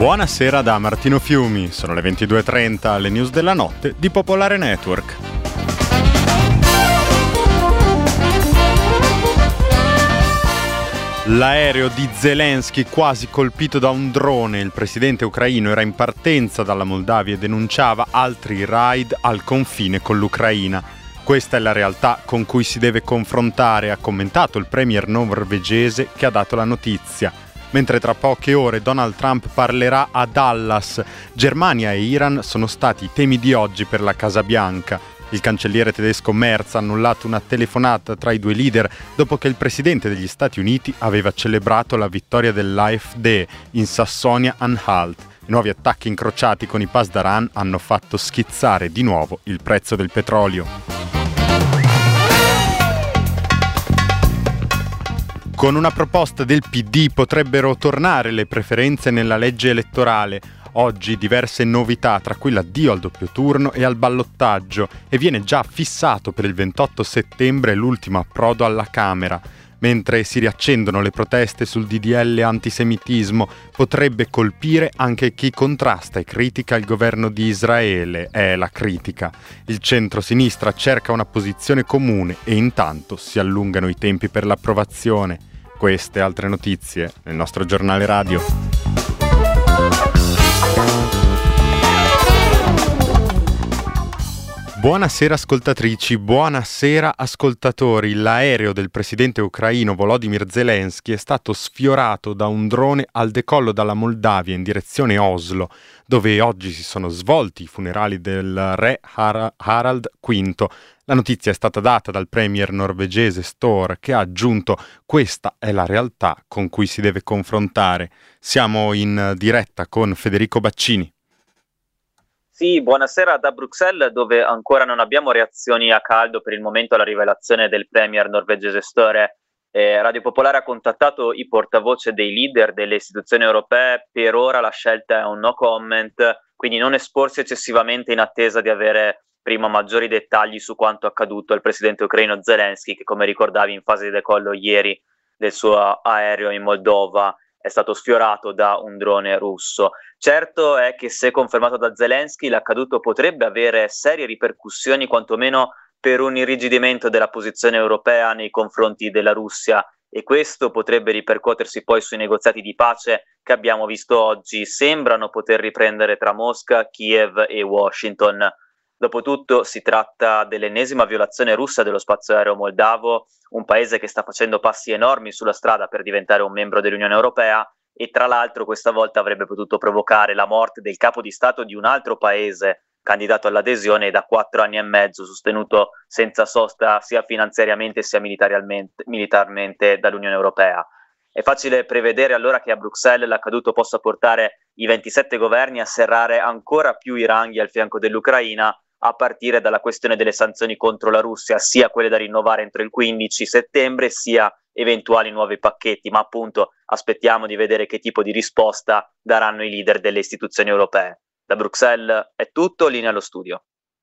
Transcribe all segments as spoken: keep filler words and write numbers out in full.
Buonasera da Martino Fiumi, sono le ventidue e trenta, le news della notte di Popolare Network. L'aereo di Zelensky quasi colpito da un drone. Il presidente ucraino era in partenza dalla Moldavia e denunciava altri raid al confine con l'Ucraina. Questa è la realtà con cui si deve confrontare, ha commentato il premier norvegese che ha dato la notizia. Mentre tra poche ore Donald Trump parlerà a Dallas, Germania e Iran sono stati i temi di oggi per la Casa Bianca. Il cancelliere tedesco Merz ha annullato una telefonata tra i due leader dopo che il presidente degli Stati Uniti aveva celebrato la vittoria dell'A F D in Sassonia-Anhalt. I nuovi attacchi incrociati con i Pasdaran hanno fatto schizzare di nuovo il prezzo del petrolio. Con una proposta del P D potrebbero tornare le preferenze nella legge elettorale. Oggi diverse novità, tra cui l'addio al doppio turno e al ballottaggio, e viene già fissato per il ventotto settembre l'ultimo approdo alla Camera. Mentre si riaccendono le proteste sul D D L antisemitismo, potrebbe colpire anche chi contrasta e critica il governo di Israele, è la critica. Il centro-sinistra cerca una posizione comune e intanto si allungano i tempi per l'approvazione. Queste e altre notizie nel nostro giornale radio. Buonasera ascoltatrici, buonasera ascoltatori. L'aereo del presidente ucraino Volodymyr Zelensky è stato sfiorato da un drone al decollo dalla Moldavia in direzione Oslo, dove oggi si sono svolti i funerali del re Har- Harald V. La notizia è stata data dal premier norvegese Støre, che ha aggiunto: questa è la realtà con cui si deve confrontare. Siamo in diretta con Federico Baccini. Sì, buonasera da Bruxelles, dove ancora non abbiamo reazioni a caldo per il momento alla rivelazione del premier norvegese Støre. Eh, Radio Popolare ha contattato i portavoce dei leader delle istituzioni europee. Per ora la scelta è un no comment, quindi non esporsi eccessivamente in attesa di avere prima maggiori dettagli su quanto accaduto al presidente ucraino Zelensky, che, come ricordavi, in fase di decollo ieri del suo aereo in Moldova è stato sfiorato da un drone russo. Certo è che, se confermato da Zelensky, l'accaduto potrebbe avere serie ripercussioni, quantomeno per un irrigidimento della posizione europea nei confronti della Russia, e questo potrebbe ripercuotersi poi sui negoziati di pace che abbiamo visto oggi. Sembrano poter riprendere tra Mosca, Kiev e Washington. Dopotutto si tratta dell'ennesima violazione russa dello spazio aereo moldavo, un paese che sta facendo passi enormi sulla strada per diventare un membro dell'Unione Europea, e tra l'altro questa volta avrebbe potuto provocare la morte del capo di Stato di un altro paese candidato all'adesione e da quattro anni e mezzo sostenuto senza sosta sia finanziariamente sia militarmente, militarmente dall'Unione Europea. È facile prevedere allora che a Bruxelles l'accaduto possa portare i ventisette governi a serrare ancora più i ranghi al fianco dell'Ucraina, a partire dalla questione delle sanzioni contro la Russia, sia quelle da rinnovare entro il quindici settembre, sia eventuali nuovi pacchetti, ma appunto aspettiamo di vedere che tipo di risposta daranno i leader delle istituzioni europee. Da Bruxelles è tutto, linea allo studio.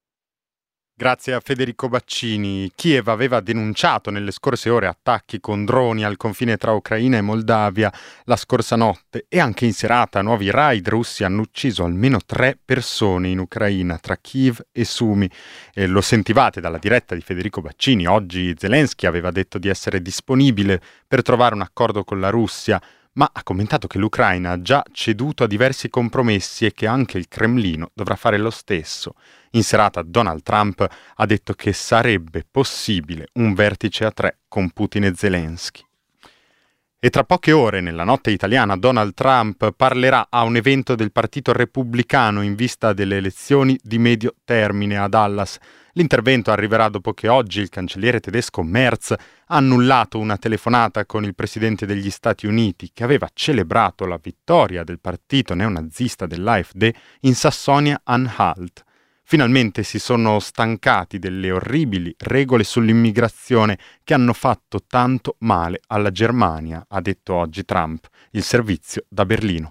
Grazie a Federico Baccini. Kiev aveva denunciato nelle scorse ore attacchi con droni al confine tra Ucraina e Moldavia la scorsa notte, e anche in serata nuovi raid russi hanno ucciso almeno tre persone in Ucraina, tra Kiev e Sumi. E lo sentivate dalla diretta di Federico Baccini. Oggi Zelensky aveva detto di essere disponibile per trovare un accordo con la Russia, ma ha commentato che l'Ucraina ha già ceduto a diversi compromessi e che anche il Cremlino dovrà fare lo stesso. In serata Donald Trump ha detto che sarebbe possibile un vertice a tre con Putin e Zelensky. E tra poche ore, nella notte italiana, Donald Trump parlerà a un evento del Partito Repubblicano in vista delle elezioni di medio termine a Dallas. L'intervento arriverà dopo che oggi il cancelliere tedesco Merz ha annullato una telefonata con il presidente degli Stati Uniti, che aveva celebrato la vittoria del partito neonazista dell'A F D in Sassonia-Anhalt. Finalmente si sono stancati delle orribili regole sull'immigrazione che hanno fatto tanto male alla Germania, ha detto oggi Trump. Il servizio da Berlino.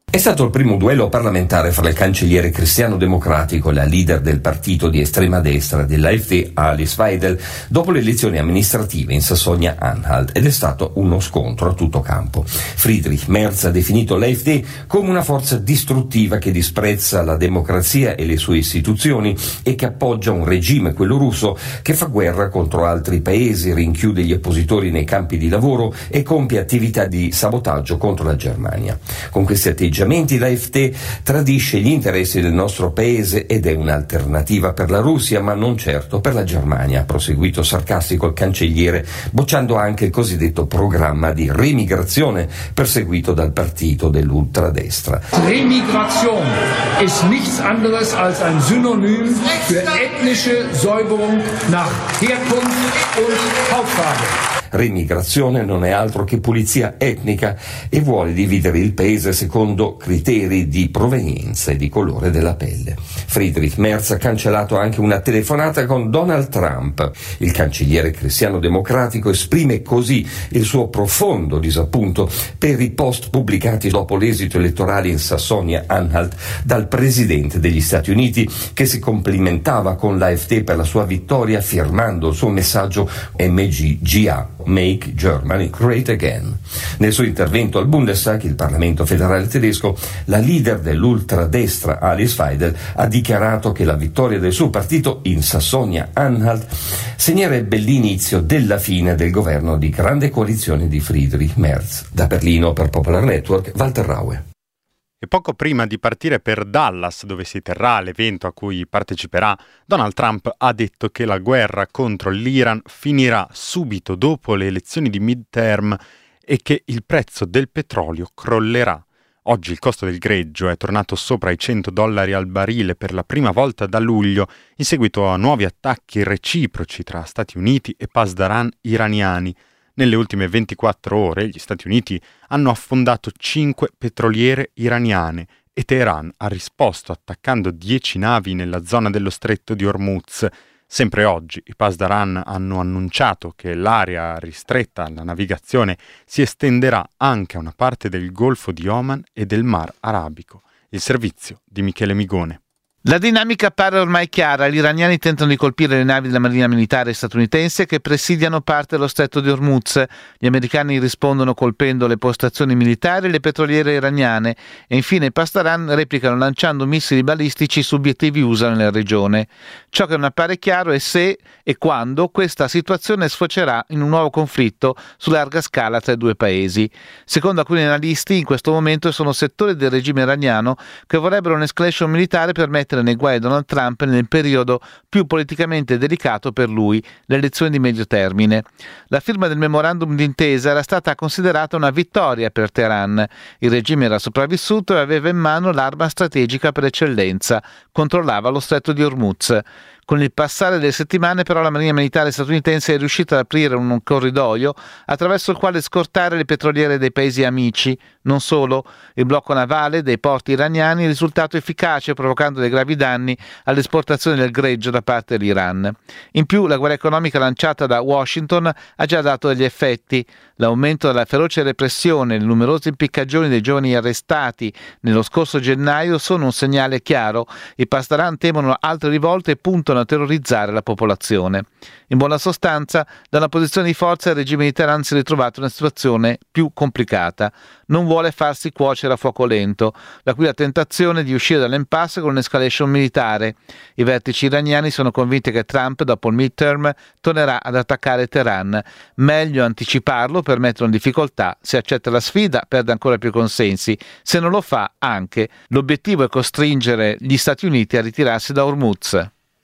È stato il primo duello parlamentare fra il cancelliere cristiano-democratico e la leader del partito di estrema destra dell'A F D, Alice Weidel, dopo le elezioni amministrative in Sassonia-Anhalt, ed è stato uno scontro a tutto campo. Friedrich Merz ha definito l'A F D come una forza distruttiva che disprezza la democrazia e le sue istituzioni e che appoggia un regime, quello russo, che fa guerra contro altri paesi, rinchiude gli oppositori nei campi di lavoro e compie attività di sabotaggio contro la Germania. Con questi atteggiamenti l'A F D tradisce gli interessi del nostro paese ed è un'alternativa per la Russia, ma non certo per la Germania, ha proseguito sarcastico il cancelliere, bocciando anche il cosiddetto programma di remigrazione perseguito dal partito dell'ultradestra. Remigration ist nichts anderes als ein Synonym für ethnische Säuberung nach Herkunft und Hautfarbe. Remigrazione non è altro che pulizia etnica e vuole dividere il paese secondo criteri di provenienza e di colore della pelle. Friedrich Merz ha cancellato anche una telefonata con Donald Trump. Il cancelliere cristiano-democratico esprime così il suo profondo disappunto per i post pubblicati dopo l'esito elettorale in Sassonia-Anhalt dal presidente degli Stati Uniti, che si complimentava con l'A F D per la sua vittoria firmando il suo messaggio M G G A. Make Germany Great Again. Nel suo intervento al Bundestag, il Parlamento federale tedesco, la leader dell'ultradestra Alice Weidel ha dichiarato che la vittoria del suo partito in Sassonia-Anhalt segnerebbe l'inizio della fine del governo di grande coalizione di Friedrich Merz. Da Berlino per Popular Network, Walter Raue. E poco prima di partire per Dallas, dove si terrà l'evento a cui parteciperà, Donald Trump ha detto che la guerra contro l'Iran finirà subito dopo le elezioni di midterm e che il prezzo del petrolio crollerà. Oggi il costo del greggio è tornato sopra i cento dollari al barile per la prima volta da luglio, in seguito a nuovi attacchi reciproci tra Stati Uniti e pasdaran iraniani. Nelle ultime ventiquattro ore gli Stati Uniti hanno affondato cinque petroliere iraniane e Teheran ha risposto attaccando dieci navi nella zona dello stretto di Hormuz. Sempre oggi i pasdaran hanno annunciato che l'area ristretta alla navigazione si estenderà anche a una parte del Golfo di Oman e del Mar Arabico. Il servizio di Michele Migone. La dinamica pare ormai chiara. Gli iraniani tentano di colpire le navi della marina militare statunitense che presidiano parte dello stretto di Hormuz. Gli americani rispondono colpendo le postazioni militari e le petroliere iraniane e infine i pasdaran replicano lanciando missili balistici su obiettivi U S A nella regione. Ciò che non appare chiaro è se e quando questa situazione sfocerà in un nuovo conflitto su larga scala tra i due paesi. Secondo alcuni analisti, in questo momento sono settori del regime iraniano che vorrebbero un'escalation militare per mettere nei guai Donald Trump nel periodo più politicamente delicato per lui, le elezioni di medio termine. La firma del memorandum d'intesa era stata considerata una vittoria per Teheran. Il regime era sopravvissuto e aveva in mano l'arma strategica per eccellenza, controllava lo stretto di Hormuz. Con il passare delle settimane però la marina militare statunitense è riuscita ad aprire un corridoio attraverso il quale scortare le petroliere dei paesi amici. Non solo, il blocco navale dei porti iraniani è risultato efficace, provocando dei gravi danni all'esportazione del greggio da parte dell'Iran. In più, la guerra economica lanciata da Washington ha già dato degli effetti. L'aumento della feroce repressione e le numerose impiccagioni dei giovani arrestati nello scorso gennaio sono un segnale chiaro. I pasdaran temono altre rivolte e puntano a terrorizzare la popolazione. In buona sostanza, da una posizione di forza il regime di Teheran si è ritrovato in una situazione più complicata. Non vuole farsi cuocere a fuoco lento, da qui la tentazione di uscire dall'impasse con un'escalation militare. I vertici iraniani sono convinti che Trump, dopo il midterm, tornerà ad attaccare Teheran. Meglio anticiparlo per metterlo in difficoltà. Se accetta la sfida, perde ancora più consensi. Se non lo fa, anche. L'obiettivo è costringere gli Stati Uniti a ritirarsi da Hormuz.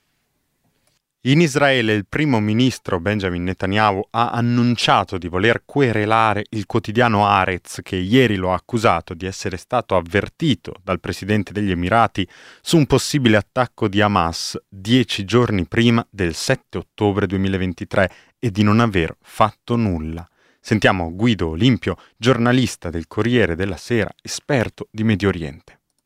In Israele il primo ministro Benjamin Netanyahu ha annunciato di voler querelare il quotidiano Haaretz, che ieri lo ha accusato di essere stato avvertito dal presidente degli Emirati su un possibile attacco di Hamas dieci giorni prima del sette ottobre duemilaventitré e di non aver fatto nulla. Sentiamo Guido Olimpio, giornalista del Corriere della Sera, esperto di Medio Oriente.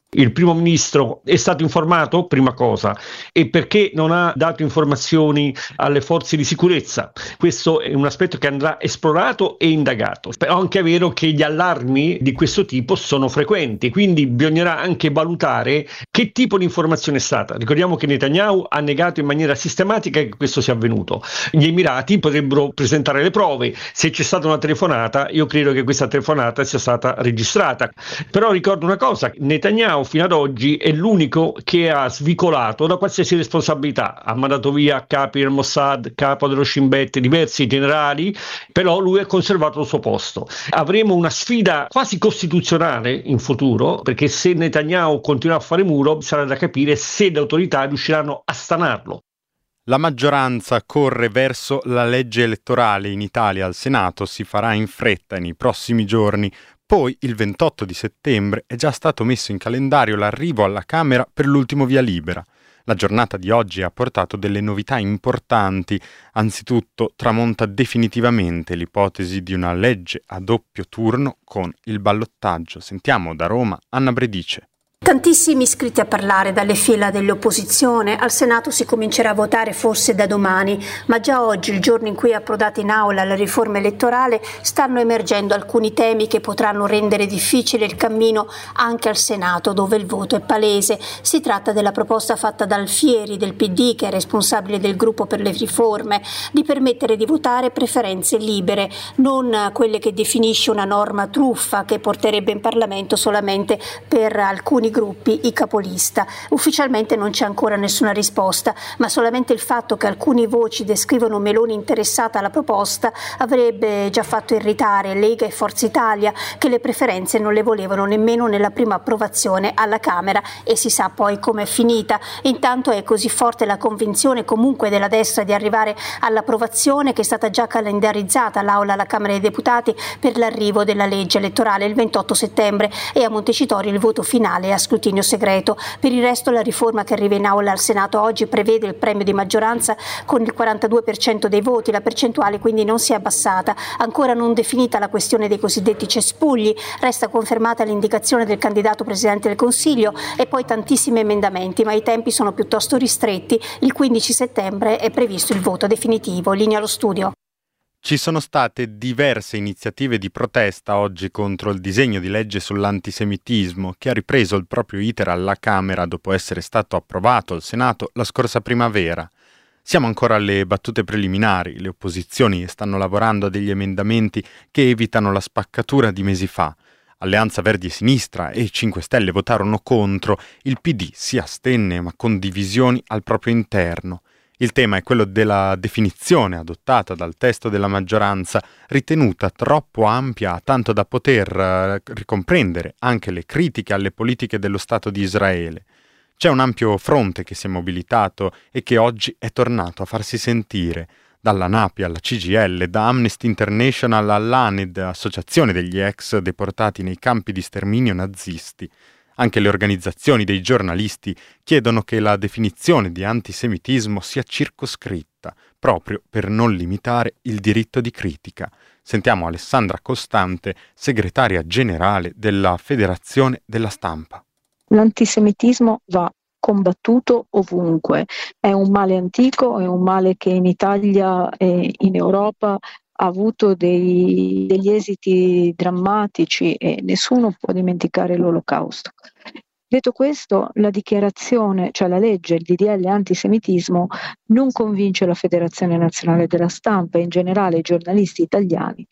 Il primo ministro è stato informato, prima cosa, e perché non ha dato informazioni alle forze di sicurezza. Questo è un aspetto che andrà esplorato e indagato. Però è anche vero che gli allarmi di questo tipo sono frequenti, quindi bisognerà anche valutare che tipo di informazione è stata. Ricordiamo che Netanyahu ha negato in maniera sistematica che questo sia avvenuto. Gli Emirati potrebbero presentare le prove. Se c'è stata una telefonata, io credo che questa telefonata sia stata registrata. Però ricordo una cosa, Netanyahu fino ad oggi è l'unico che ha svicolato da qualsiasi responsabilità, ha mandato via capi del Mossad, capo dello Shin Bet, diversi generali, però lui ha conservato il suo posto. Avremo una sfida quasi costituzionale in futuro, perché se Netanyahu continua a fare muro sarà da capire se le autorità riusciranno a stanarlo. La maggioranza corre verso la legge elettorale in Italia al Senato, si farà in fretta nei prossimi giorni. Poi, il ventotto di settembre, è già stato messo in calendario l'arrivo alla Camera per l'ultimo via libera. La giornata di oggi ha portato delle novità importanti. Anzitutto, tramonta definitivamente l'ipotesi di una legge a doppio turno con il ballottaggio. Sentiamo da Roma Anna Bredice. Tantissimi iscritti a parlare dalle fila dell'opposizione. Al Senato si comincerà a votare forse da domani, ma già oggi, il giorno in cui è approdata in aula la riforma elettorale, stanno emergendo alcuni temi che potranno rendere difficile il cammino anche al Senato, dove il voto è palese. Si tratta della proposta fatta da Alfieri del P D, che è responsabile del gruppo per le riforme, di permettere di votare preferenze libere, non quelle che definisce una norma truffa che porterebbe in Parlamento solamente per alcuni gruppi i capolista. Ufficialmente non c'è ancora nessuna risposta, ma solamente il fatto che alcune voci descrivono Meloni interessata alla proposta avrebbe già fatto irritare Lega e Forza Italia, che le preferenze non le volevano nemmeno nella prima approvazione alla Camera, e si sa poi com'è finita. Intanto è così forte la convinzione comunque della destra di arrivare all'approvazione che è stata già calendarizzata all'Aula alla Camera dei Deputati per l'arrivo della legge elettorale il ventotto settembre, e a Montecitorio il voto finale è a scrutinio segreto. Per il resto la riforma che arriva in aula al Senato oggi prevede il premio di maggioranza con il quarantadue per cento dei voti, la percentuale quindi non si è abbassata. Ancora non definita la questione dei cosiddetti cespugli, resta confermata l'indicazione del candidato Presidente del Consiglio e poi tantissimi emendamenti, ma i tempi sono piuttosto ristretti. Il quindici settembre è previsto il voto definitivo. Linea allo studio. Ci sono state diverse iniziative di protesta oggi contro il disegno di legge sull'antisemitismo, che ha ripreso il proprio iter alla Camera dopo essere stato approvato al Senato la scorsa primavera. Siamo ancora alle battute preliminari, le opposizioni stanno lavorando a degli emendamenti che evitano la spaccatura di mesi fa. Alleanza Verdi e Sinistra e cinque Stelle votarono contro, il P D si astenne ma con divisioni al proprio interno. Il tema è quello della definizione adottata dal testo della maggioranza, ritenuta troppo ampia tanto da poter uh, ricomprendere anche le critiche alle politiche dello Stato di Israele. C'è un ampio fronte che si è mobilitato e che oggi è tornato a farsi sentire, dalla Napi alla C G I L, da Amnesty International all'A N E D, associazione degli ex deportati nei campi di sterminio nazisti. Anche le organizzazioni dei giornalisti chiedono che la definizione di antisemitismo sia circoscritta, proprio per non limitare il diritto di critica. Sentiamo Alessandra Costante, segretaria generale della Federazione della Stampa. L'antisemitismo va combattuto ovunque, è un male antico, è un male che in Italia e in Europa ha avuto dei, degli esiti drammatici e nessuno può dimenticare l'Olocausto. Detto questo, la dichiarazione, cioè la legge, il D D L antisemitismo, non convince la Federazione Nazionale della Stampa e in generale i giornalisti italiani,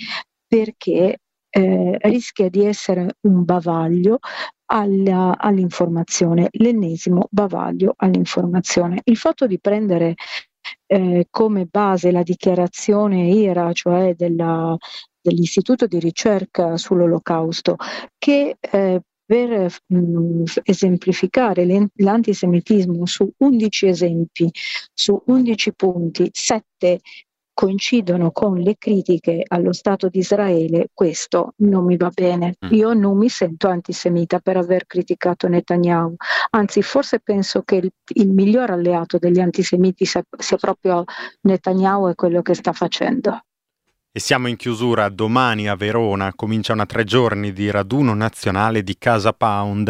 perché eh, rischia di essere un bavaglio alla, all'informazione, l'ennesimo bavaglio all'informazione. Il fatto di prendere Eh, come base la dichiarazione I R A, cioè della, dell'Istituto di ricerca sull'Olocausto, che eh, per mh, esemplificare l'antisemitismo su undici esempi, su undici punti, sette coincidono con le critiche allo Stato di Israele, questo non mi va bene. Io non mi sento antisemita per aver criticato Netanyahu, anzi forse penso che il, il miglior alleato degli antisemiti sia, sia proprio Netanyahu e quello che sta facendo. E siamo in chiusura. Domani a Verona comincia una tre giorni di raduno nazionale di Casa Pound.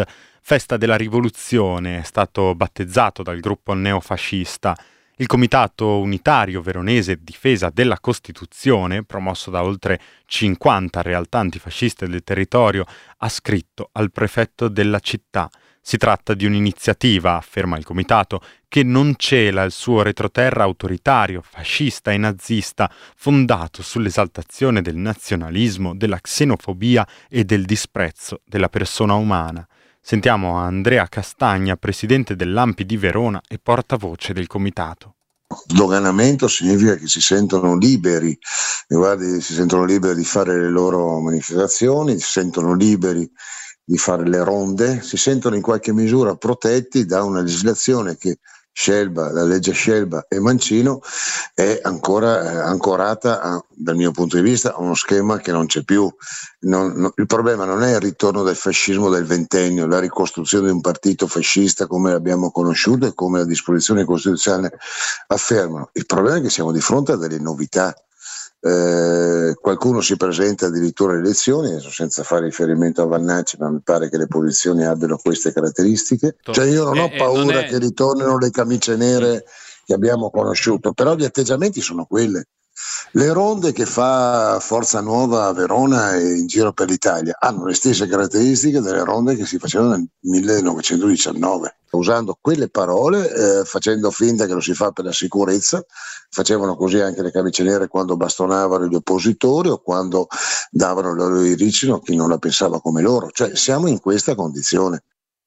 Festa della Rivoluzione è stato battezzato dal gruppo neofascista. Il Comitato Unitario Veronese Difesa della Costituzione, promosso da oltre cinquanta realtà antifasciste del territorio, ha scritto al prefetto della città. Si tratta di un'iniziativa, afferma il Comitato, che non cela il suo retroterra autoritario, fascista e nazista, fondato sull'esaltazione del nazionalismo, della xenofobia e del disprezzo della persona umana. Sentiamo Andrea Castagna, presidente dell'A M P I di Verona e portavoce del comitato. Sdoganamento significa che si sentono liberi, e guardi, si sentono liberi di fare le loro manifestazioni, si sentono liberi di fare le ronde, si sentono in qualche misura protetti da una legislazione che Scelba, la legge Scelba e Mancino è ancora eh, ancorata a, dal mio punto di vista, a uno schema che non c'è più. Non, non, il problema non è il ritorno del fascismo del ventennio, la ricostruzione di un partito fascista come l'abbiamo conosciuto e come la disposizione costituzionale affermano. Il problema è che siamo di fronte a delle novità. Eh, qualcuno si presenta addirittura alle elezioni, adesso senza fare riferimento a Vannacci, ma mi pare che le posizioni abbiano queste caratteristiche. Cioè io non ho eh, paura non è... che ritornino le camicie nere che abbiamo conosciuto, però gli atteggiamenti sono quelli. Le ronde che fa Forza Nuova a Verona e in giro per l'Italia hanno le stesse caratteristiche delle ronde che si facevano nel millenovecentodiciannove, usando quelle parole, eh, facendo finta che lo si fa per la sicurezza. Facevano così anche le camicie nere quando bastonavano gli oppositori o quando davano il loro iricino a chi non la pensava come loro. Cioè siamo in questa condizione.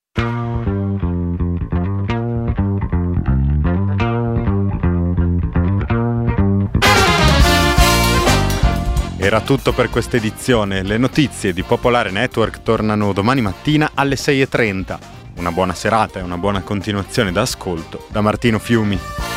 Era tutto per questa edizione. Le notizie di Popolare Network tornano domani mattina alle sei e trenta. Una buona serata e una buona continuazione d'ascolto da Martino Fiumi.